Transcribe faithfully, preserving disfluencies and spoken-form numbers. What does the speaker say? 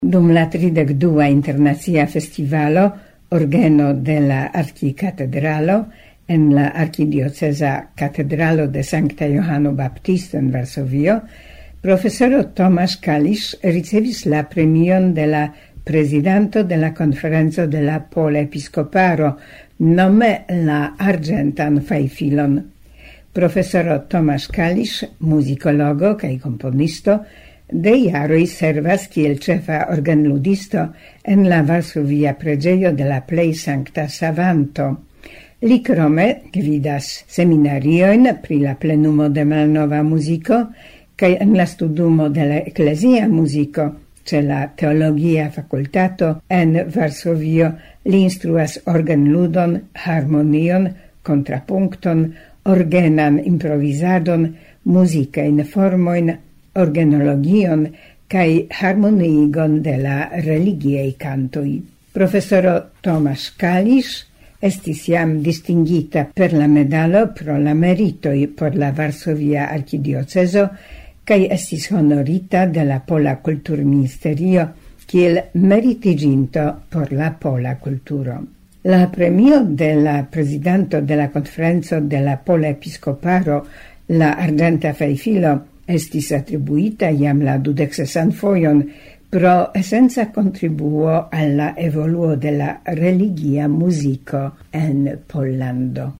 Dum la tridek dua internacia festivalo Orgeno de la Archikatedralo en la Archidioceza Catedralo de Sancta Johano Baptisto en Varsovio, profesoro Tomasz Kalisz ricevis la premion de la Presidento de la Conferenzo de la Pola Episcoparo, nome la Argentan Fajfilon. Profesoro Tomasz Kalisz, muzikologo kaj komponisto, de jaroj servas kiel ĉefa organludisto en la Varsovia preĝejo de la Plej Sankta Savanto. Li krome gvidas seminariojn pri la plenumo de malnova muziko kaj en la studumo de la eklezia muziko ĉe la Teologia Fakultato en Varsovio li instruas organludon, harmonion, kontrapunkton, orgenan improvizadon, muzikajn formojn, organologion kaj harmoniigon de la religiaj kantoj. Profesoro Tomasz Kalisz estis jam distingita per la medalo pro la meritoj por la Varsovia Archidiocezo kaj estis honorita de la Pola Kulturministerio kiel meritiĝinto por la pola kulturo. La premio de la Presidento de la Conferenzo de la Pola Episcoparo, la Argenta Fajfilo, estis attribuita jam la dudeksesan fojon pro esenca contribuo alla evoluo de la religia muziko en Pollando.